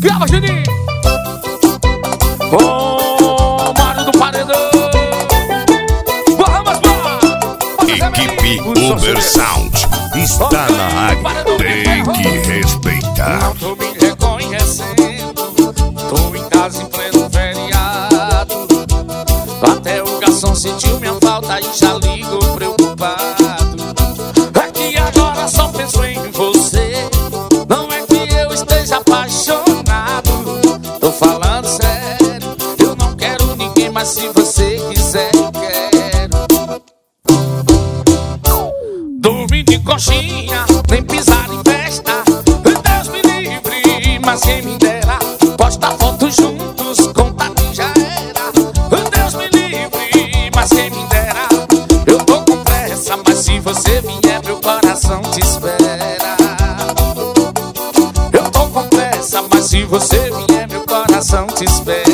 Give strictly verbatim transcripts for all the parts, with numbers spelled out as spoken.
Grava, Juninho. Ô, Mário do Paredão. Vamos lá. Equipe Uber Sound está na área. Tem que respeitar. Não tô me reconhecendo. Tô em casa em pleno feriado. Até o garçom sentiu minha falta e já ligou preocupado. É que agora só penso em você. Não é que eu esteja apaixonado. Tô falando sério. Eu não quero ninguém, mas se você quiser eu quero. Dormir de coxinha, nem pisar em festa. Deus me livre, mas quem me dera postar fotos juntos, contato já era. Deus me livre, mas quem me dera. Eu tô com pressa, mas se você vier meu coração te espera. Eu tô com pressa, mas se você vier meu coração te espera.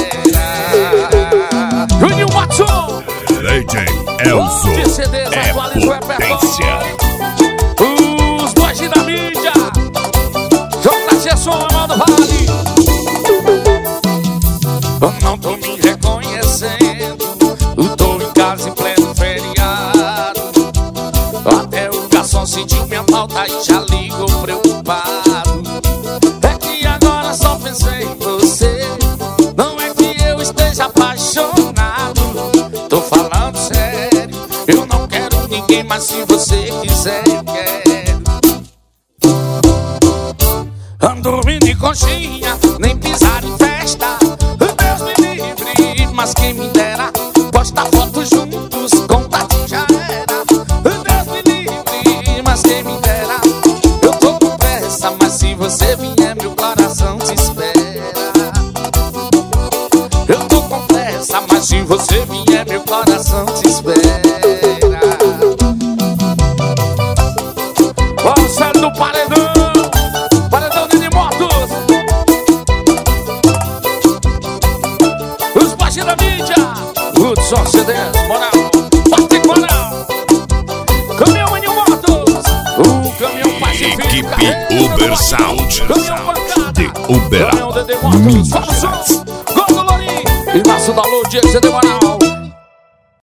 Júnior Watson, Legend Elzo é potência. Os boys da mídia, J Gerson, Amado Vale. Eu não tô me reconhecendo. Eu tô em casa em pleno feriado. Até o garçom sentiu minha falta e já ligou preocupado. É que agora só pensei em você. Não é que eu esteja apaixonado. Tô falando sério. Eu não quero ninguém, mas se você quiser eu quero. Ando dormindo de coxinha, nem pisar em festa. Deus me livre, mas quem me dera postar fotos juntos, contato já era. Deus me livre, mas quem me dera. Eu tô com pressa, mas se você vier meu coração te espera. Eu tô com pressa, mas se você vier meu coração te espera. Ó, o Sério do Paredão, Paredão de Motos. Os baixos da mídia, Hudson C Ds, moral, bate moral. Caminhão Maninho Motos, o caminhão pacifico. Equipe Uber Sound Caminhão pancada, de Uberaba, caminhão Dedê Motos, Minas Fala Gerais. Santos, Gordo Lorim e Márcio da Lua, Diego C D Moral.